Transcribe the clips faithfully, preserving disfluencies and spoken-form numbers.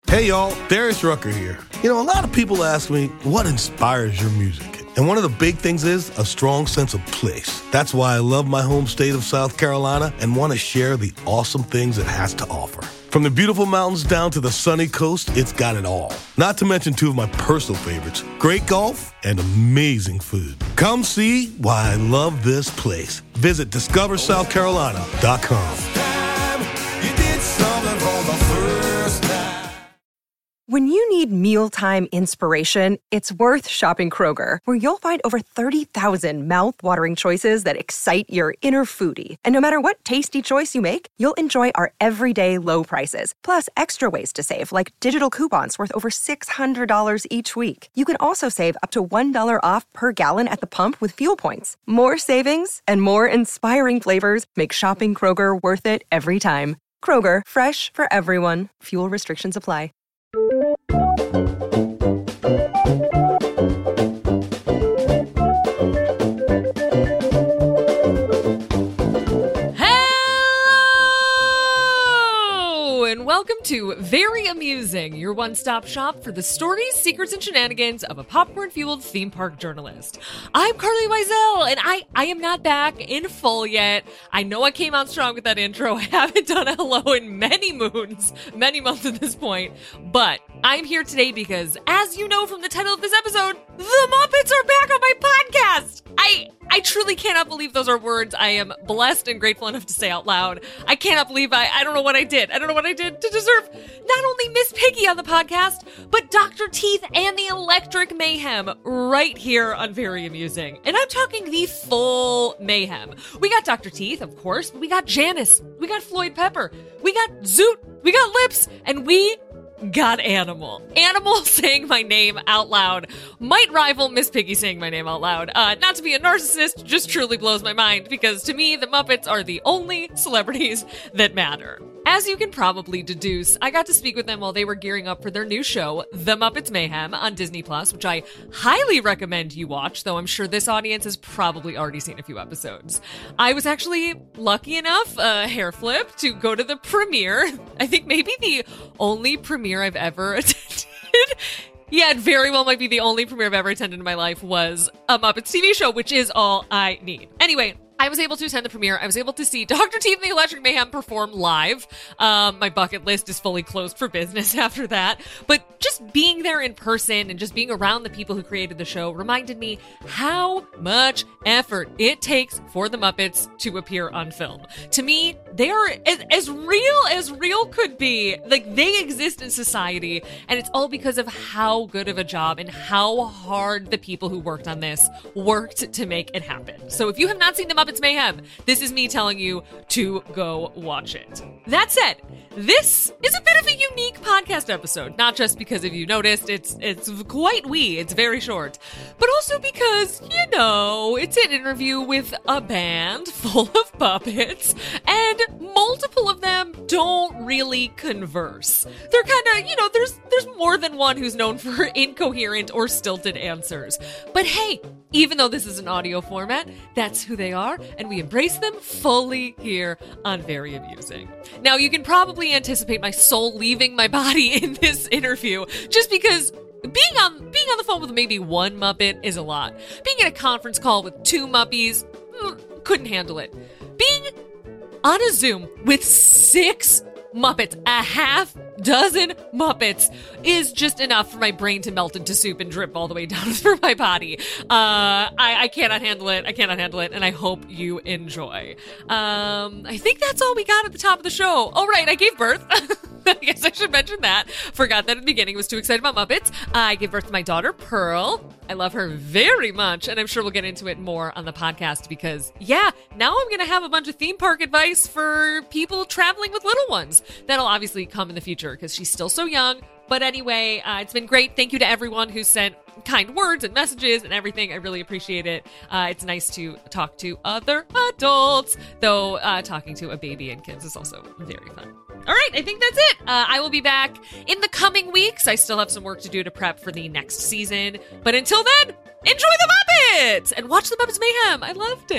Hey y'all, Darius Rucker here. You know, a lot of people ask me, what inspires your music? And one of the big things is a strong sense of place. That's why I love my home state of South Carolina and want to share the awesome things it has to offer. From the beautiful mountains down to the sunny coast, it's got it all. Not to mention two of my personal favorites, great golf and amazing food. Come see why I love this place. Visit discover south carolina dot com. When you need mealtime inspiration, it's worth shopping Kroger, where you'll find over thirty thousand mouth-watering choices that excite your inner foodie. And no matter what tasty choice you make, you'll enjoy our everyday low prices, plus extra ways to save, like digital coupons worth over six hundred dollars each week. You can also save up to one dollar off per gallon at the pump with fuel points. More savings and more inspiring flavors make shopping Kroger worth it every time. Kroger, fresh for everyone. Fuel restrictions apply. Hello, and welcome to Very Amusing, your one-stop shop for the stories, secrets, and shenanigans of a popcorn-fueled theme park journalist. I'm Carly Wiesel, and I, I am not back in full yet. I know I came out strong with that intro. I haven't done a hello in many moons, many months at this point, but I'm here today because, as you know from the title of this episode, the Muppets are back on my podcast! I I truly cannot believe those are words I am blessed and grateful enough to say out loud. I cannot believe I, I don't know what I did. I don't know what I did to deserve not only Miss Piggy on the podcast, but Doctor Teeth and the Electric Mayhem right here on Very Amusing. And I'm talking the full mayhem. We got Doctor Teeth, of course, but we got Janice, we got Floyd Pepper, we got Zoot, we got Lips, and we got Animal. Animal saying my name out loud might rival Miss Piggy saying my name out loud. Uh, not to be a narcissist, just truly blows my mind, because to me, the Muppets are the only celebrities that matter. As you can probably deduce, I got to speak with them while they were gearing up for their new show, The Muppets Mayhem, on Disney Plus, which I highly recommend you watch, though I'm sure this audience has probably already seen a few episodes. I was actually lucky enough, uh, hair flip, to go to the premiere. I think maybe the only premiere I've ever attended. Yeah, it very well might be the only premiere I've ever attended in my life was a Muppets T V show, which is all I need. Anyway, I was able to attend the premiere. I was able to see Doctor Teeth and the Electric Mayhem perform live. Um, my bucket list is fully closed for business after that. But just being there in person and just being around the people who created the show reminded me how much effort it takes for the Muppets to appear on film. To me, they are as, as real as real could be. Like, they exist in society, and it's all because of how good of a job and how hard the people who worked on this worked to make it happen. So if you have not seen the Muppets Muppets Mayhem, this is me telling you to go watch it. That said, this is a bit of a unique podcast episode, not just because if you noticed, it's it's quite wee, it's very short, but also because, you know, it's an interview with a band full of puppets, and multiple of them don't really converse. They're kind of, you know, there's there's more than one who's known for incoherent or stilted answers. But hey, even though this is an audio format, that's who they are, and we embrace them fully here on Very Amusing. Now, you can probably anticipate my soul leaving my body in this interview, just because being on being on the phone with maybe one Muppet is a lot. Being in a conference call with two Muppies, mm, couldn't handle it. Being on a Zoom with six Muppets, a half dozen Muppets, is just enough for my brain to melt into soup and drip all the way down through my body. Uh, I, I cannot handle it. I cannot handle it, and I hope you enjoy. Um, I think that's all we got at the top of the show. Oh, right, I gave birth. I guess I should mention that. Forgot that at the beginning. Was too excited about Muppets. I gave birth to my daughter, Pearl. I love her very much, and I'm sure we'll get into it more on the podcast because, yeah, now I'm going to have a bunch of theme park advice for people traveling with little ones. That'll obviously come in the future because she's still so young. But anyway, uh, it's been great. Thank you to everyone who sent kind words and messages and everything. I really appreciate it. Uh, it's nice to talk to other adults, though uh, talking to a baby and kids is also very fun. All right, I think that's it. Uh, I will be back in the coming weeks. I still have some work to do to prep for the next season. But until then, enjoy the Muppets and watch the Muppets Mayhem. I loved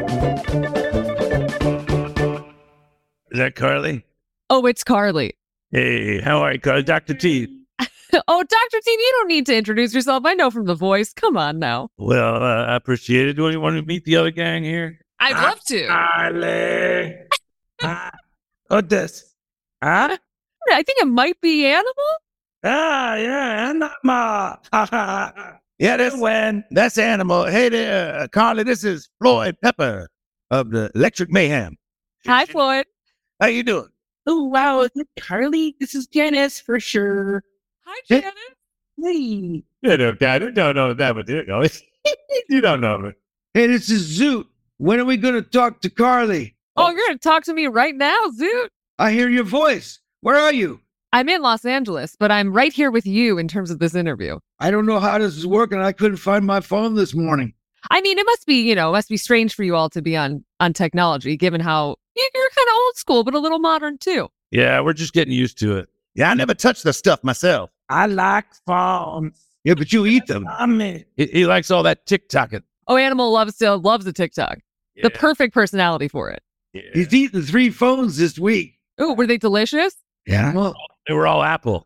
it. Is that Carly? Oh, it's Carly. Hey, how are you, Carly? Doctor T. Oh, Doctor T, you don't need to introduce yourself. I know from the voice. Come on now. Well, uh, I appreciate it. Do you want to meet the other gang here? I'd Ah, love to. Carly. Ah, what this? Huh? I think it might be Animal. Ah, yeah, Animal. Yeah, that's when. That's Animal. Hey there, uh, Carly. This is Floyd Pepper of the Electric Mayhem. Hi, Floyd. How you doing? Oh, wow. Is it Carly? This is Janice for sure. Hi, Janet. Hey. You know, Dad, you don't know that, but you know, you don't know me. Hey, this is Zoot. When are we going to talk to Carly? Oh, you're going to talk to me right now, Zoot. I hear your voice. Where are you? I'm in Los Angeles, but I'm right here with you in terms of this interview. I don't know how this is working. I couldn't find my phone this morning. I mean, it must be, you know, it must be strange for you all to be on on technology, given how you're kind of old school, but a little modern too. Yeah, we're just getting used to it. Yeah, I never touched the stuff myself. I like phones. Yeah, but you eat them. I mean, He, he likes all that TikToking. Oh, Animal loves to loves a TikTok. Yeah. The perfect personality for it. Yeah. He's eaten three phones this week. Oh, were they delicious? Yeah. Well, they were all Apple.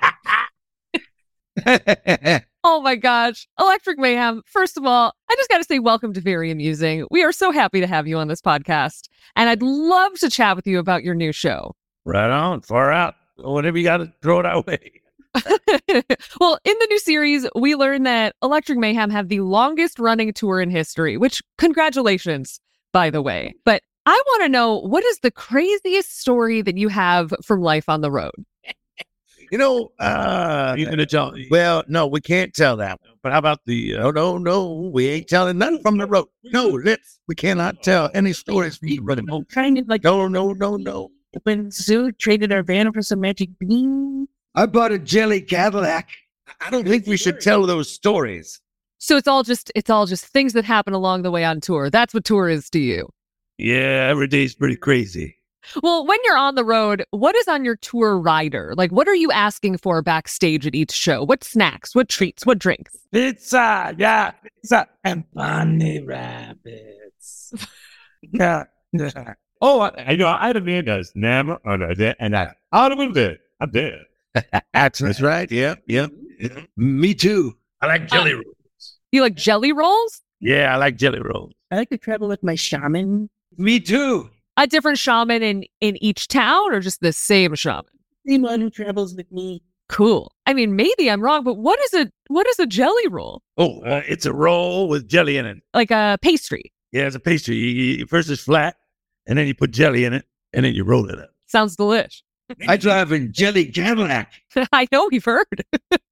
Oh my gosh. Electric Mayhem. First of all, I just got to say welcome to Very Amusing. We are so happy to have you on this podcast. And I'd love to chat with you about your new show. Right on, far out. Whatever you got to throw it our way. Well, in the new series, we learned that Electric Mayhem have the longest running tour in history, which congratulations, by the way. But I want to know, what is the craziest story that you have from life on the road? You know, uh, you gonna tell? Well, no, we can't tell that. But how about the? Uh, oh no, no, we ain't telling nothing from the road. No, let's. We cannot tell any stories from the road. oh, kind of like No, no, no, no. when Zoo traded our van for some magic beans. I bought a jelly Cadillac. I don't think we should tell those stories. So it's all just it's all just things that happen along the way on tour. That's what tour is to you. Yeah, every day's pretty crazy. Well, when you're on the road, what is on your tour rider? Like, what are you asking for backstage at each show? What snacks? What treats? What drinks? Pizza, yeah, pizza, and bunny rabbits. Yeah. Oh, I, I know. I don't mean that's never on that, and I out of it. I'm dead. That's that's right. Yeah, yeah. yeah. Me too. I like jelly rolls. You like jelly rolls? Yeah, I like jelly rolls. I like to travel with my shaman. Me too. A different shaman in in each town, or just the same shaman? Same one who travels with me. Cool. I mean, maybe I'm wrong, but what is a what is a jelly roll? Oh, uh, it's a roll with jelly in it. Like a pastry? Yeah, it's a pastry. You, you, first it's flat, and then you put jelly in it, and then you roll it up. Sounds delish. I drive a jelly Cadillac. I know, we've heard.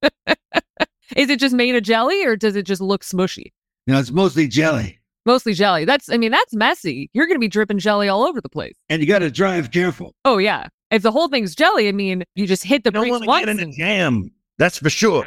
Is it just made of jelly, or does it just look smushy? You know, it's mostly jelly. Mostly jelly. That's, I mean, that's messy. You're going to be dripping jelly all over the place. And you got to drive careful. Oh, yeah. If the whole thing's jelly, I mean, you just hit the You don't brakes want to once. get in a and- jam. That's for sure.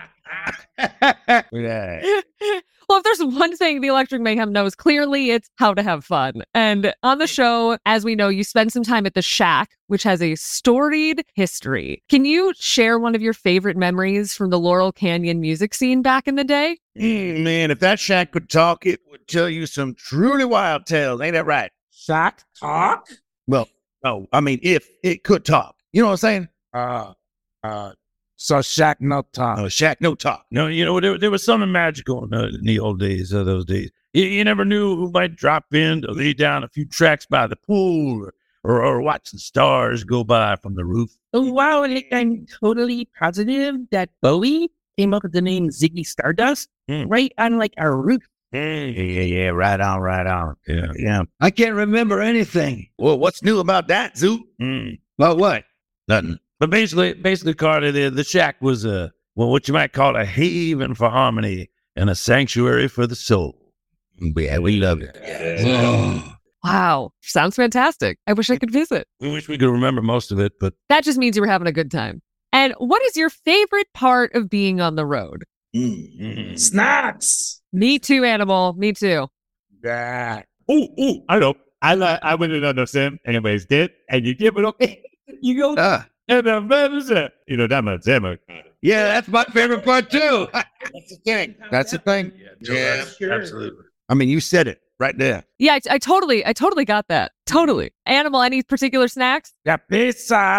Yeah. Well, if there's one thing the Electric Mayhem knows, clearly it's how to have fun. And on the show, as we know, you spend some time at the Shack, which has a storied history. Can you share one of your favorite memories from the Laurel Canyon music scene back in the day? Mm, man, if that shack could talk, it would tell you some truly wild tales. Ain't that right? Shack talk? Well, no, I mean, if it could talk. You know what I'm saying? Uh, uh, so Shack no talk. No, shack, no talk. No, you know, there, there was something magical in, uh, in the old days of those days. You, you never knew who might drop in to lay down a few tracks by the pool or, or, or watch the stars go by from the roof. Oh, wow. Like, I'm totally positive that Bowie came up with the name Ziggy Stardust Hmm. right on like our roof. Yeah, yeah, yeah, right on, right on. Yeah, yeah. I can't remember anything. Well, what's new about that, Zoo? Mm, About what? nothing. But basically, basically, Carter, the, the shack was a, well, what you might call a haven for harmony and a sanctuary for the soul. Yeah, we love it. Oh. Wow. Sounds fantastic. I wish I could visit. We wish we could remember most of it, but That just means you were having a good time. And what is your favorite part of being on the road? mm, Snacks. Me too, Animal. Me too. yeah. Oh, oh, I know. I like. I wouldn't understand. Anyways, did and you give it up. You go Ah. and the man you know that much. That much. Yeah, that's my favorite part too. That's the thing. That's the thing. Yeah, sure. absolutely. I mean, you said it right there. Yeah, I, I totally, I totally got that. Totally. Animal, any particular snacks? Yeah, pizza.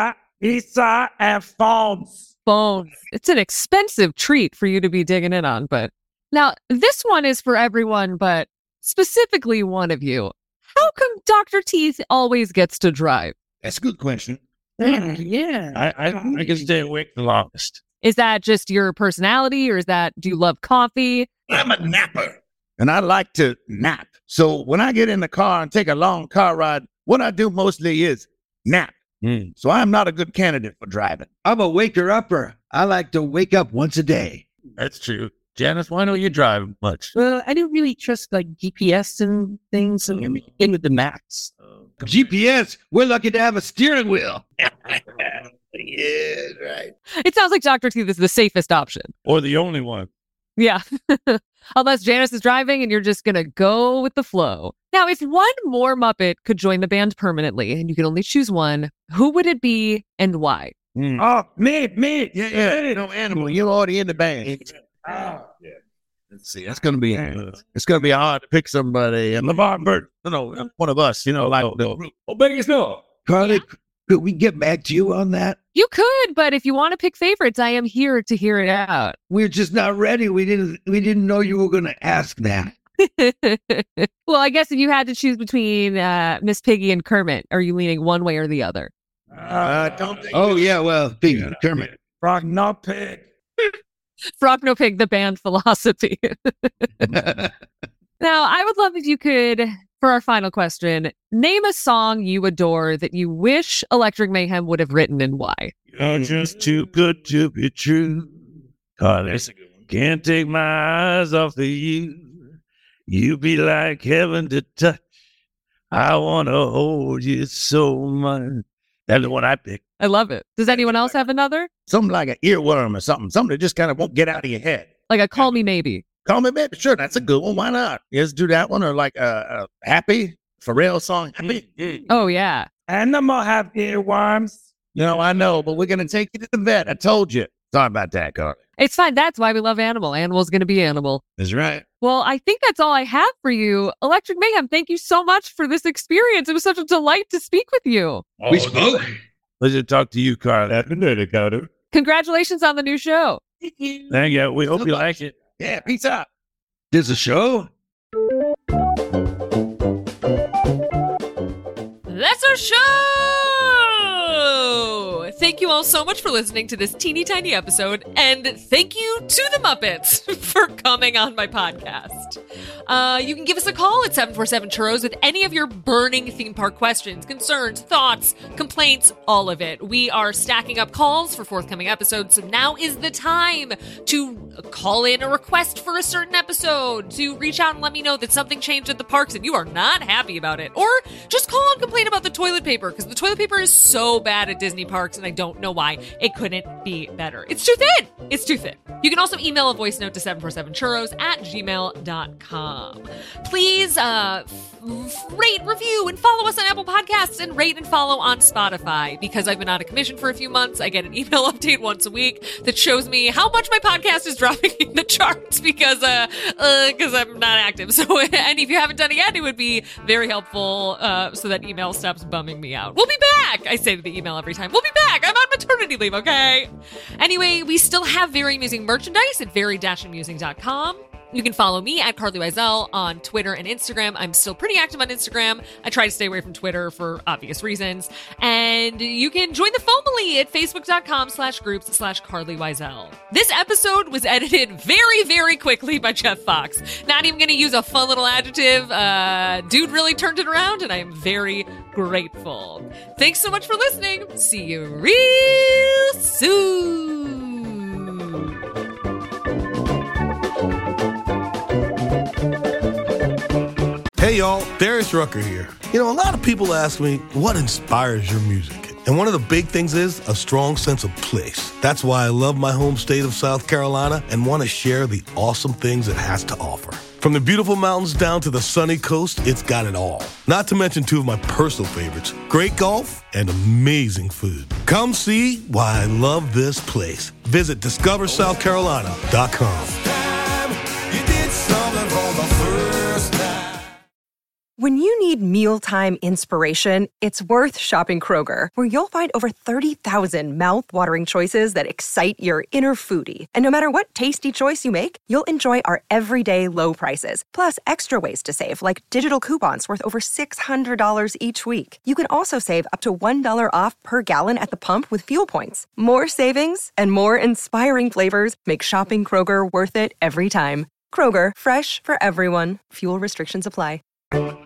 pizza and phones. Phones. It's an expensive treat for you to be digging in on, but now this one is for everyone, but specifically one of you. How come Doctor Teeth always gets to drive? That's a good question. Yeah. I, I, I can stay awake the longest. Is that just your personality, or is that, do you love coffee? I'm a napper, and I like to nap. So when I get in the car and take a long car ride, what I do mostly is nap. Mm. So I'm not a good candidate for driving. I'm a waker-upper. I like to wake up once a day. That's true. Janice, why don't you drive much? Well, I don't really trust like G P S and things. So I'm in with the maps. G P S, we're lucky to have a steering wheel. Yeah, right. It sounds like Doctor Teeth is the safest option. Or the only one. Yeah. Unless Janice is driving and you're just going to go with the flow. Now, if one more Muppet could join the band permanently and you could only choose one, who would it be and why? Mm. Oh, me, me. Yeah, yeah. No, Animal, you're already in the band. Oh, yeah. Let's see. That's gonna be. Uh, it's gonna be hard to pick somebody. And LeVar Burton, you know, one of us. You know, like the. Oh, biggest no. Carly, could we get back to you on that? You could, but if you want to pick favorites, I am here to hear it out. We're just not ready. We didn't. We didn't know you were going to ask that. Well, I guess if you had to choose between uh, Miss Piggy and Kermit, are you leaning one way or the other? Uh, don't think oh yeah, well, Piggy, yeah, Kermit, Frog, no pig. Frog No Pig, the band philosophy. Now, I would love if you could, for our final question, name a song you adore that you wish Electric Mayhem would have written and why. You're just too good to be true. God, that's a good one. Can't take my eyes off of you. You be like heaven to touch. I want to hold you so much. That's the one I picked. I love it. Does anyone else have another? Something like an earworm or something. Something that just kind of won't get out of your head. Like a Call Me Maybe. Call Me Maybe. Sure, that's a good one. Why not? Let's do that one. Or like a, a Happy, Pharrell song. Happy. Mm-hmm. Oh, yeah. Animal have earworms. You know, I know, but we're going to take you to the vet. I told you. Sorry about that, Carly. It's fine. That's why we love Animal. Animal's going to be Animal. That's right. Well, I think that's all I have for you. Electric Mayhem, thank you so much for this experience. It was such a delight to speak with you. Oh, we spoke. Let's just talk to you, Carly. Congratulations on the new show. Thank you. Thank you. We hope so you much. Like it. Yeah, peace out. There's a show? That's our show! Thank you all so much for listening to this teeny tiny episode, and thank you to the Muppets for coming on my podcast. Uh, you can give us a call at seven four seven churros with any of your burning theme park questions, concerns, thoughts, complaints, all of it. We are stacking up calls for forthcoming episodes, so now is the time to call in a request for a certain episode, to reach out and let me know that something changed at the parks and you are not happy about it, or just call and complain about the toilet paper, because the toilet paper is so bad at Disney parks and I don't know why. It couldn't be better. It's too thin. It's too thin. You can also email a voice note to seven four seven churros at gmail dot com. Please uh, f- rate, review, and follow us on Apple Podcasts, and rate and follow on Spotify. Because I've been out of commission for a few months, I get an email update once a week that shows me how much my podcast is dropping in the charts because uh, uh, cause I'm not active. So, and if you haven't done it yet, it would be very helpful uh, so that email stops bumming me out. We'll be back! I say to the email every time, we'll be back! I'm on maternity leave, okay? Anyway, we still have Very Amusing merchandise at very dash amusing dot com. You can follow me at Carly Wiesel on Twitter and Instagram. I'm still pretty active on Instagram. I try to stay away from Twitter for obvious reasons. And you can join the FOMily at facebook.com slash groups slash Carly Wiesel. This episode was edited very, very quickly by Jeff Fox. Not even going to use a fun little adjective. Uh, dude really turned it around, and I am very grateful. Thanks so much for listening. See you real soon. Hey y'all, Darius Rucker here. You know, a lot of people ask me, what inspires your music? And one of the big things is a strong sense of place. That's why I love my home state of South Carolina and want to share the awesome things it has to offer. From the beautiful mountains down to the sunny coast, it's got it all. Not to mention two of my personal favorites, great golf and amazing food. Come see why I love this place. Visit discover south carolina dot com. When you need mealtime inspiration, it's worth shopping Kroger, where you'll find over thirty thousand mouth-watering choices that excite your inner foodie. And no matter what tasty choice you make, you'll enjoy our everyday low prices, plus extra ways to save, like digital coupons worth over six hundred dollars each week. You can also save up to one dollar off per gallon at the pump with fuel points. More savings and more inspiring flavors make shopping Kroger worth it every time. Kroger, fresh for everyone. Fuel restrictions apply.